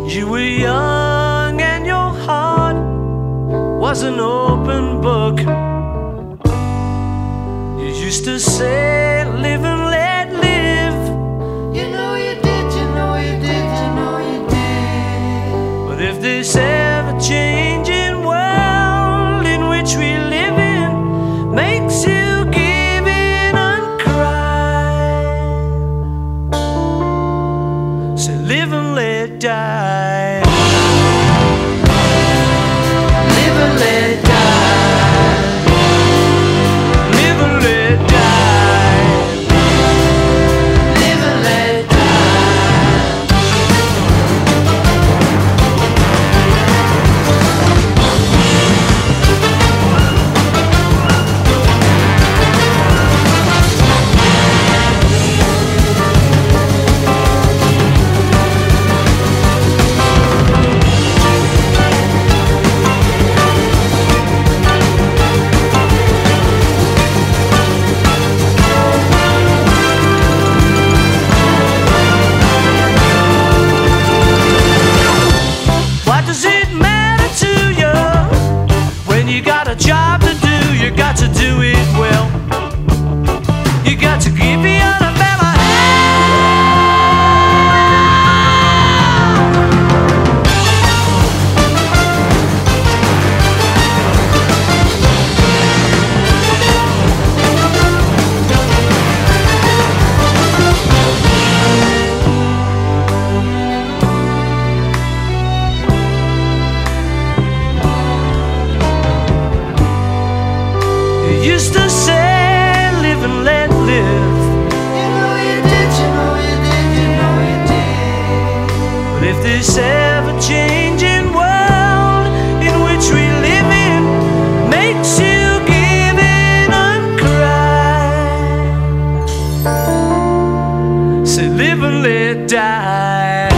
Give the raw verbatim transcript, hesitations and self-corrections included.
You were young and your heart was an open book. You used to say, live and let live. You know you did, you know you did, you know you did. But if this ever-changing world in which we live in makes you give in and cry, say live and let die. Live and let die. Live and let die. Live and let die. What does it matter to you when you got a job to do? You got to do it well. You got to give the other man a You used to say, live and let live. You know you did, you know you did, you know you did. But if this ever-changing world in which we live in makes you give in and cry, say live and let die.